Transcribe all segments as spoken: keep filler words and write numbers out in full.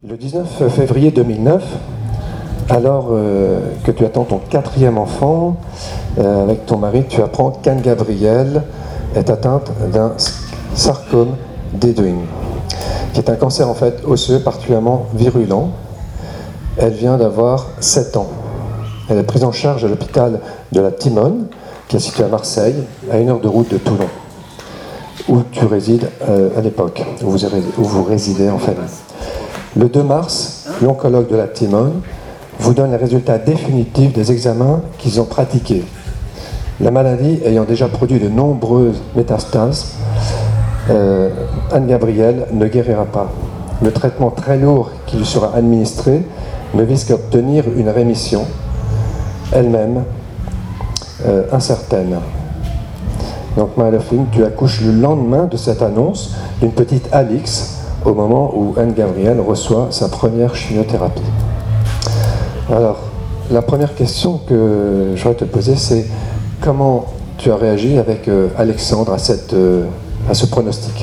Le dix-neuf février deux mille neuf, alors euh, que tu attends ton quatrième enfant, euh, avec ton mari, tu apprends qu'Anne Gabrielle est atteinte d'un sarcome d'Ewing, qui est un cancer en fait osseux particulièrement virulent. Elle vient d'avoir sept ans. Elle est prise en charge à l'hôpital de la Timone, qui est situé à Marseille, à une heure de route de Toulon, où tu résides euh, à l'époque, où vous, où vous résidez en famille. Le deux mars, l'oncologue de la Timone vous donne les résultats définitifs des examens qu'ils ont pratiqués. La maladie ayant déjà produit de nombreuses métastases, euh, Anne Gabrielle ne guérira pas. Le traitement très lourd qui lui sera administré ne vise qu'à obtenir une rémission, elle-même euh, incertaine. Donc Maëlofine, tu accouches le lendemain de cette annonce d'une petite Alix, au moment où Anne Gabrielle reçoit sa première chimiothérapie. Alors, la première question que je voudrais te poser, c'est comment tu as réagi avec euh, Alexandre à, cette, euh, à ce pronostic?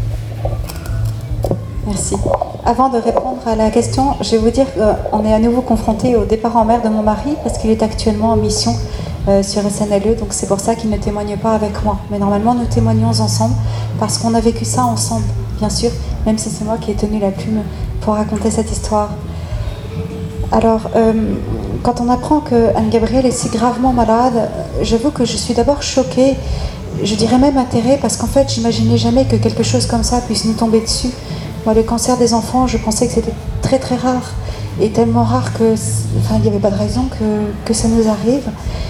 Merci. Avant de répondre à la question, je vais vous dire qu'on est à nouveau confronté au départ en mer de mon mari, parce qu'il est actuellement en mission euh, sur S N L E, donc c'est pour ça qu'il ne témoigne pas avec moi. Mais normalement, nous témoignons ensemble, parce qu'on a vécu ça ensemble, bien sûr, même si c'est moi qui ai tenu la plume pour raconter cette histoire. Alors, euh, quand on apprend que Anne Gabrielle est si gravement malade, j'avoue que je suis d'abord choquée, je dirais même atterrée, parce qu'en fait, j'imaginais jamais que quelque chose comme ça puisse nous tomber dessus. Moi, le cancer des enfants, je pensais que c'était très très rare, et tellement rare que, enfin, il n'y avait pas de raison que, que ça nous arrive.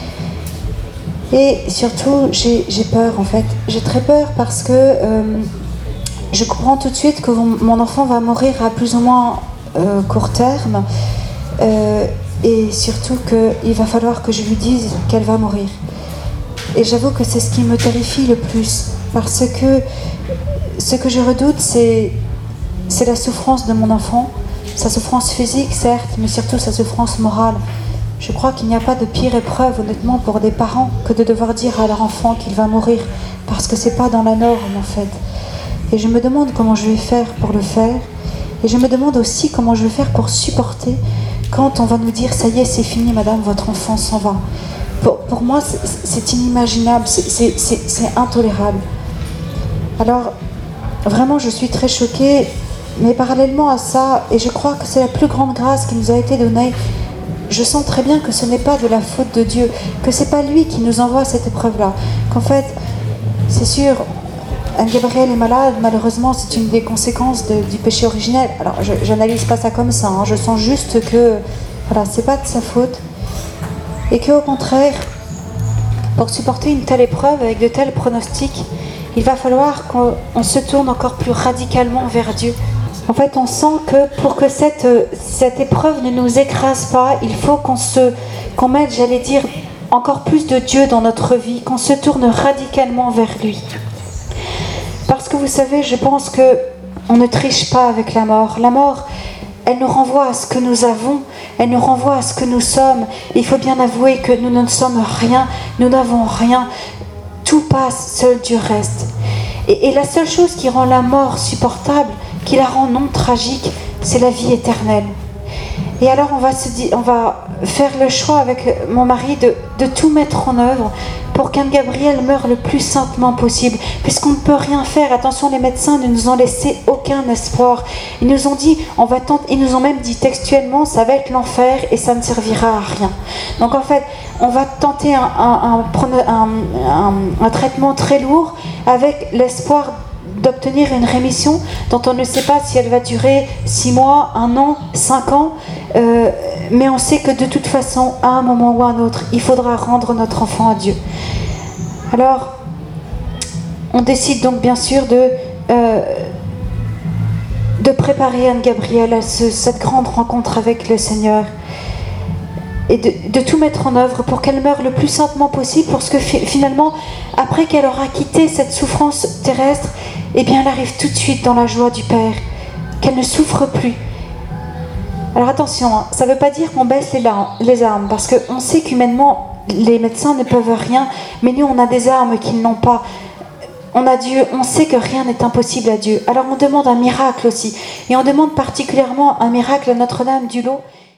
Et surtout, j'ai, j'ai peur en fait. J'ai très peur parce que euh, je comprends tout de suite que mon enfant va mourir à plus ou moins euh, court terme, euh, et surtout qu'il va falloir que je lui dise qu'elle va mourir. Et j'avoue que c'est ce qui me terrifie le plus, parce que ce que je redoute, c'est c'est la souffrance de mon enfant, sa souffrance physique certes, mais surtout sa souffrance morale. Je crois qu'il n'y a pas de pire épreuve honnêtement pour des parents que de devoir dire à leur enfant qu'il va mourir, parce que c'est pas dans la norme en fait. Et je me demande comment je vais faire pour le faire, et je me demande aussi comment je vais faire pour supporter quand on va nous dire ça y est, c'est fini madame, votre enfant s'en va. Pour, pour moi c'est, c'est inimaginable, c'est, c'est, c'est, c'est intolérable. Alors vraiment je suis très choquée. Mais parallèlement à ça, et je crois que c'est la plus grande grâce qui nous a été donnée, je sens très bien que ce n'est pas de la faute de Dieu, que c'est pas lui qui nous envoie cette épreuve-là. Qu'en fait, c'est sûr, Anne Gabrielle est malade, malheureusement, c'est une des conséquences de, du péché originel. Alors, je n'analyse pas ça comme ça, hein, je sens juste que, voilà, c'est pas de sa faute. Et qu'au contraire, pour supporter une telle épreuve avec de tels pronostics, il va falloir qu'on on se tourne encore plus radicalement vers Dieu. En fait, on sent que pour que cette, cette épreuve ne nous écrase pas, il faut qu'on, se, qu'on mette, j'allais dire, encore plus de Dieu dans notre vie, qu'on se tourne radicalement vers lui. Parce que vous savez, je pense qu'on ne triche pas avec la mort. La mort, elle nous renvoie à ce que nous avons, elle nous renvoie à ce que nous sommes. Il faut bien avouer que nous ne sommes rien, nous n'avons rien. Tout passe, seul Dieu reste. Et, et la seule chose qui rend la mort supportable, qui la rend non tragique, c'est la vie éternelle. Et alors on va, se dire, on va faire le choix avec mon mari de, de tout mettre en œuvre pour qu'Anne Gabrielle meure le plus saintement possible, puisqu'on ne peut rien faire. Attention, les médecins ne nous ont laissé aucun espoir. Ils nous ont dit, on va tenter, ils nous ont même dit textuellement, ça va être l'enfer et ça ne servira à rien. Donc en fait, on va tenter un, un, un, un, un, un traitement très lourd avec l'espoir d'obtenir une rémission dont on ne sait pas si elle va durer six mois, un an, cinq ans, euh, mais on sait que de toute façon, à un moment ou à un autre, il faudra rendre notre enfant à Dieu. Alors, on décide donc bien sûr de, euh, de préparer Anne Gabrielle à ce, cette grande rencontre avec le Seigneur, et de, de tout mettre en œuvre pour qu'elle meure le plus saintement possible, parce que fi- finalement, après qu'elle aura quitté cette souffrance terrestre, eh bien elle arrive tout de suite dans la joie du Père, qu'elle ne souffre plus. Alors attention, hein, ça ne veut pas dire qu'on baisse les, larmes, les armes, parce qu'on sait qu'humainement, les médecins ne peuvent rien, mais nous on a des armes qu'ils n'ont pas. on a Dieu, on sait que rien n'est impossible à Dieu. Alors on demande un miracle aussi. Et on demande particulièrement un miracle à Notre-Dame du Lot